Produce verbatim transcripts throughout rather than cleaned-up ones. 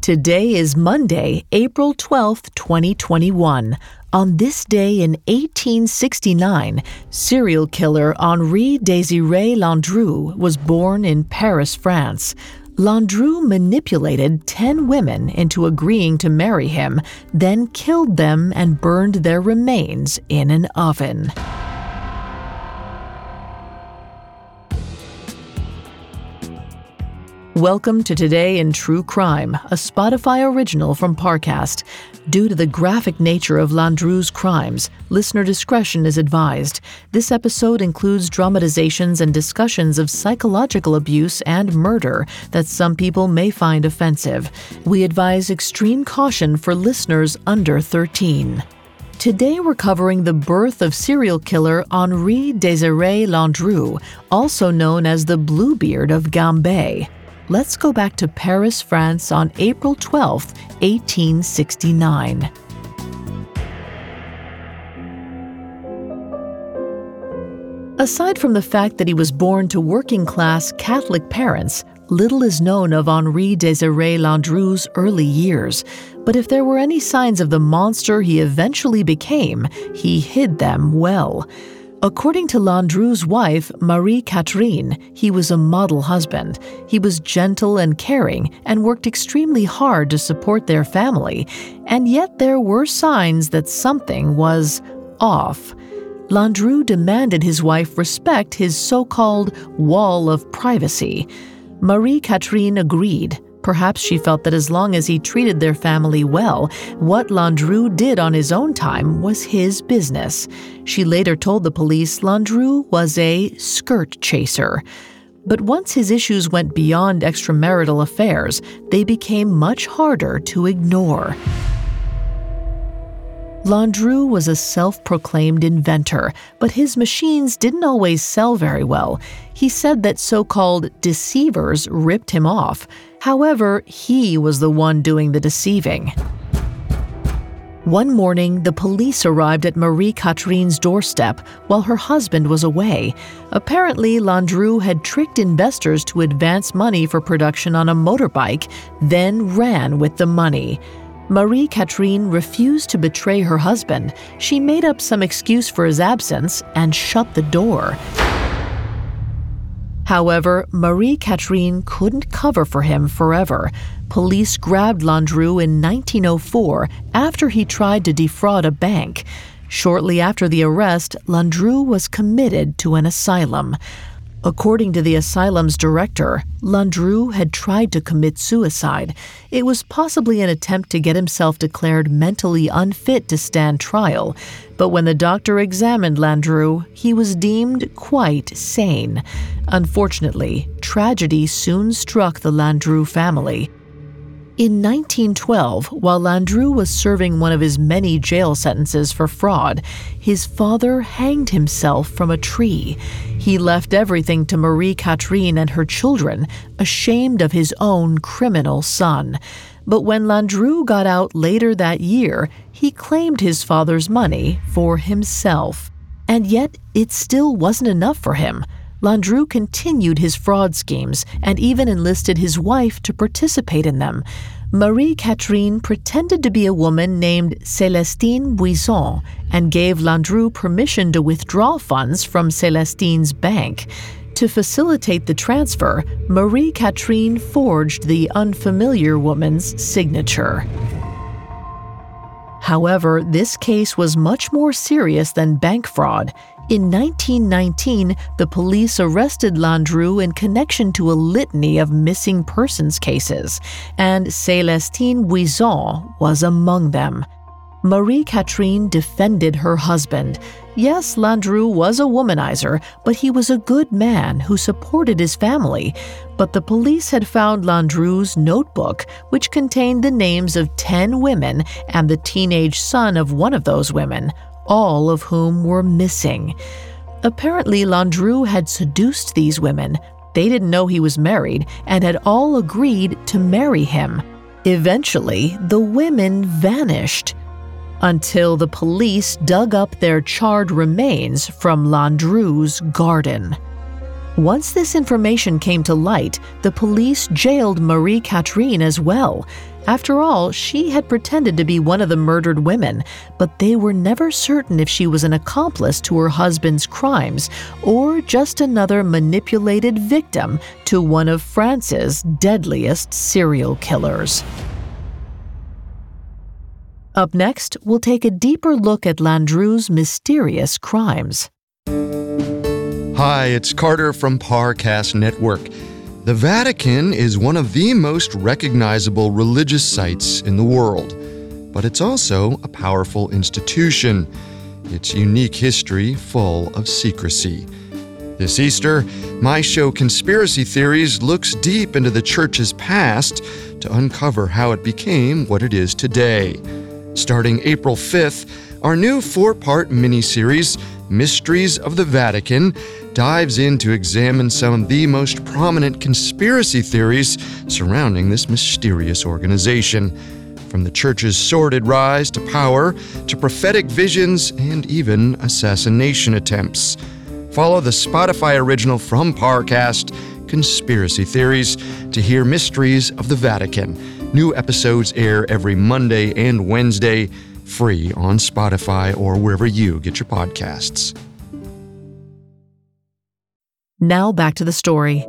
Today is Monday, April twelfth, twenty twenty-one. On this day in eighteen sixty-nine, serial killer Henri Désiré Landru was born in Paris, France. Landru manipulated ten women into agreeing to marry him, then killed them and burned their remains in an oven. Welcome to Today in True Crime, a Spotify original from Parcast. Due to the graphic nature of Landru's crimes, listener discretion is advised. This episode includes dramatizations and discussions of psychological abuse and murder that some people may find offensive. We advise extreme caution for listeners under thirteen. Today we're covering the birth of serial killer Henri Désiré Landru, also known as the Bluebeard of Gambé. Let's go back to Paris, France on April twelfth, eighteen sixty-nine. Aside from the fact that he was born to working-class Catholic parents, little is known of Henri Désiré Landru's early years. But if there were any signs of the monster he eventually became, he hid them well. According to Landru's wife, Marie-Catherine, he was a model husband. He was gentle and caring and worked extremely hard to support their family. And yet there were signs that something was off. Landru demanded his wife respect his so-called wall of privacy. Marie-Catherine agreed. Perhaps she felt that as long as he treated their family well, what Landru did on his own time was his business. She later told the police Landru was a skirt chaser. But once his issues went beyond extramarital affairs, they became much harder to ignore. Landru was a self-proclaimed inventor, but his machines didn't always sell very well. He said that so-called deceivers ripped him off. However, he was the one doing the deceiving. One morning, the police arrived at Marie-Catherine's doorstep while her husband was away. Apparently, Landru had tricked investors to advance money for production on a motorbike, then ran with the money. Marie-Catherine refused to betray her husband. She made up some excuse for his absence and shut the door. However, Marie-Catherine couldn't cover for him forever. Police grabbed Landru in nineteen oh four after he tried to defraud a bank. Shortly after the arrest, Landru was committed to an asylum. According to the asylum's director, Landru had tried to commit suicide. It was possibly an attempt to get himself declared mentally unfit to stand trial. But when the doctor examined Landru, he was deemed quite sane. Unfortunately, tragedy soon struck the Landru family. In nineteen twelve, while Landru was serving one of his many jail sentences for fraud, his father hanged himself from a tree. He left everything to Marie-Catherine and her children, ashamed of his own criminal son. But when Landru got out later that year, he claimed his father's money for himself. And yet, it still wasn't enough for him. Landru continued his fraud schemes and even enlisted his wife to participate in them. Marie-Catherine pretended to be a woman named Célestine Buisson and gave Landru permission to withdraw funds from Célestine's bank. To facilitate the transfer, Marie-Catherine forged the unfamiliar woman's signature. However, this case was much more serious than bank fraud. In nineteen nineteen, the police arrested Landru in connection to a litany of missing persons cases, and Célestine Buisson was among them. Marie-Catherine defended her husband. Yes, Landru was a womanizer, but he was a good man who supported his family. But the police had found Landru's notebook, which contained the names of ten women and the teenage son of one of those women, all of whom were missing. Apparently, Landru had seduced these women. They didn't know he was married and had all agreed to marry him. Eventually, the women vanished until the police dug up their charred remains from Landru's garden. Once this information came to light, the police jailed Marie-Catherine as well. After all, she had pretended to be one of the murdered women, but they were never certain if she was an accomplice to her husband's crimes or just another manipulated victim to one of France's deadliest serial killers. Up next, we'll take a deeper look at Landru's mysterious crimes. Hi, it's Carter from Parcast Network. The Vatican is one of the most recognizable religious sites in the world, but it's also a powerful institution. Its unique history full of secrecy. This Easter, my show Conspiracy Theories looks deep into the Church's past to uncover how it became what it is today. Starting April fifth, our new four-part miniseries, Mysteries of the Vatican, dives in to examine some of the most prominent conspiracy theories surrounding this mysterious organization, from the Church's sordid rise to power to prophetic visions and even assassination attempts. Follow the Spotify original from Parcast, Conspiracy Theories, to hear Mysteries of the Vatican. New episodes air every Monday and Wednesday, free on Spotify or wherever you get your podcasts. Now back to the story.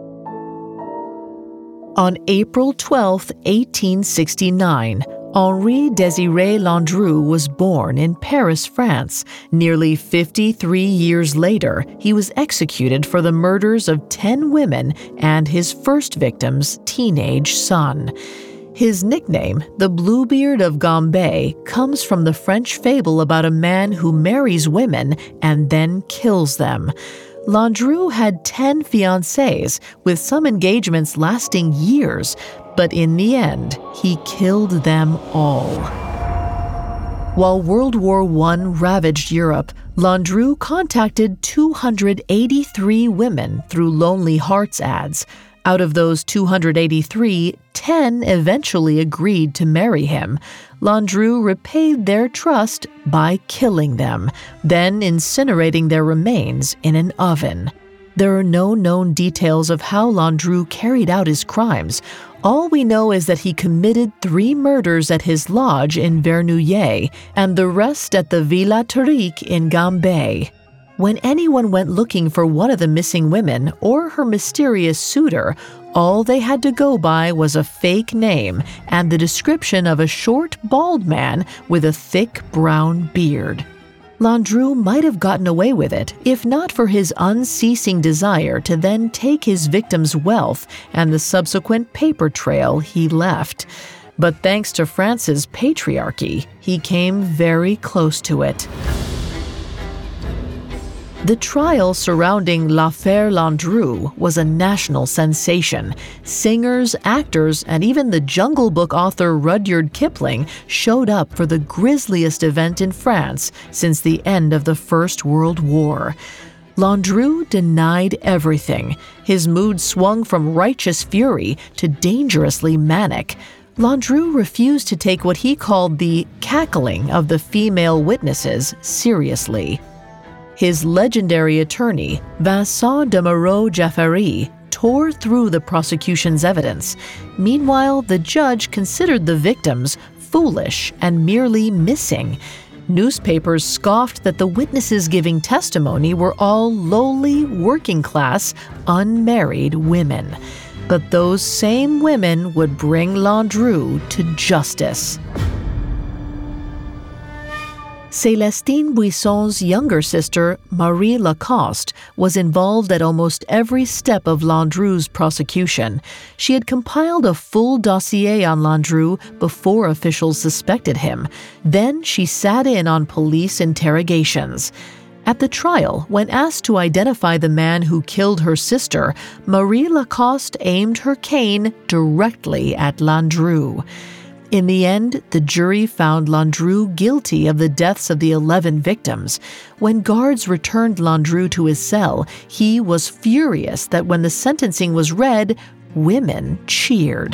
On April twelfth, eighteen sixty-nine, Henri Désiré Landru was born in Paris, France. Nearly fifty-three years later, he was executed for the murders of ten women and his first victim's teenage son. His nickname, the Bluebeard of Gambé, comes from the French fable about a man who marries women and then kills them. Landru had ten fiancées, with some engagements lasting years, but in the end, he killed them all. While World War One ravaged Europe, Landru contacted two hundred eighty-three women through Lonely Hearts ads. Out of those two hundred eighty-three, ten eventually agreed to marry him. Landru repaid their trust by killing them, then incinerating their remains in an oven. There are no known details of how Landru carried out his crimes. All we know is that he committed three murders at his lodge in Vernouillet and the rest at the Villa Taurique in Gambé. When anyone went looking for one of the missing women or her mysterious suitor, all they had to go by was a fake name and the description of a short, bald man with a thick brown beard. Landru might have gotten away with it if not for his unceasing desire to then take his victim's wealth and the subsequent paper trail he left. But thanks to France's patriarchy, he came very close to it. The trial surrounding L'Affaire Landru was a national sensation. Singers, actors, and even the Jungle Book author Rudyard Kipling showed up for the grisliest event in France since the end of the First World War. Landru denied everything. His mood swung from righteous fury to dangerously manic. Landru refused to take what he called the cackling of the female witnesses seriously. His legendary attorney, Vincent de Moreau-Jaffary, tore through the prosecution's evidence. Meanwhile, the judge considered the victims foolish and merely missing. Newspapers scoffed that the witnesses giving testimony were all lowly, working-class, unmarried women. But those same women would bring Landru to justice. Célestine Buisson's younger sister, Marie Lacoste, was involved at almost every step of Landru's prosecution. She had compiled a full dossier on Landru before officials suspected him. Then she sat in on police interrogations. At the trial, when asked to identify the man who killed her sister, Marie Lacoste aimed her cane directly at Landru. In the end, the jury found Landru guilty of the deaths of the eleven victims. When guards returned Landru to his cell, he was furious that when the sentencing was read, women cheered.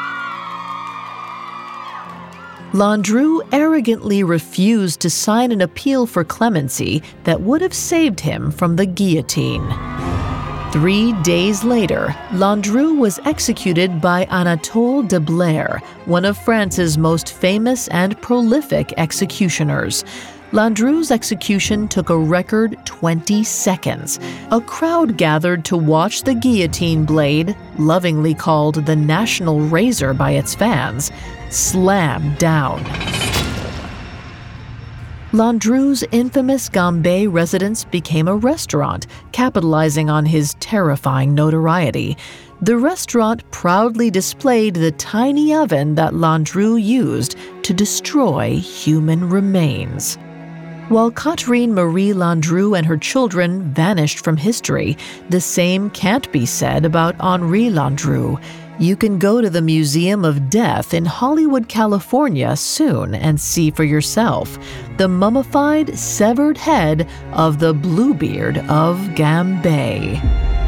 Landru arrogantly refused to sign an appeal for clemency that would have saved him from the guillotine. Three days later, Landru was executed by Anatole de Blair, one of France's most famous and prolific executioners. Landru's execution took a record twenty seconds. A crowd gathered to watch the guillotine blade, lovingly called the National Razor by its fans, slam down. Landru's infamous Gambé residence became a restaurant, capitalizing on his terrifying notoriety. The restaurant proudly displayed the tiny oven that Landru used to destroy human remains. While Catherine Marie Landru and her children vanished from history, the same can't be said about Henri Landru. You can go to the Museum of Death in Hollywood, California soon and see for yourself the mummified, severed head of the Bluebeard of Gambé.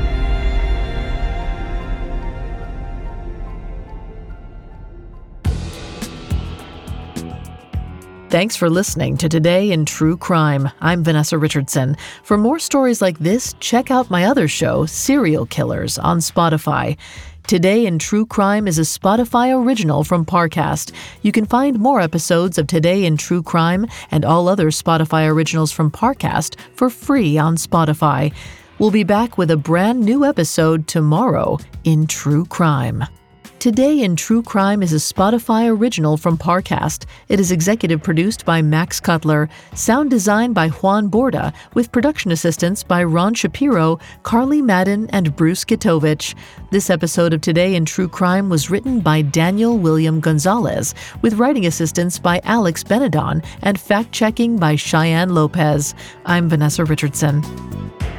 Thanks for listening to Today in True Crime. I'm Vanessa Richardson. For more stories like this, check out my other show, Serial Killers, on Spotify. Today in True Crime is a Spotify original from Parcast. You can find more episodes of Today in True Crime and all other Spotify originals from Parcast for free on Spotify. We'll be back with a brand new episode tomorrow in True Crime. Today in True Crime is a Spotify original from Parcast. It is executive produced by Max Cutler, sound designed by Juan Borda, with production assistance by Ron Shapiro, Carly Madden, and Bruce Gitovich. This episode of Today in True Crime was written by Daniel William Gonzalez, with writing assistance by Alex Benedon and fact-checking by Cheyenne Lopez. I'm Vanessa Richardson.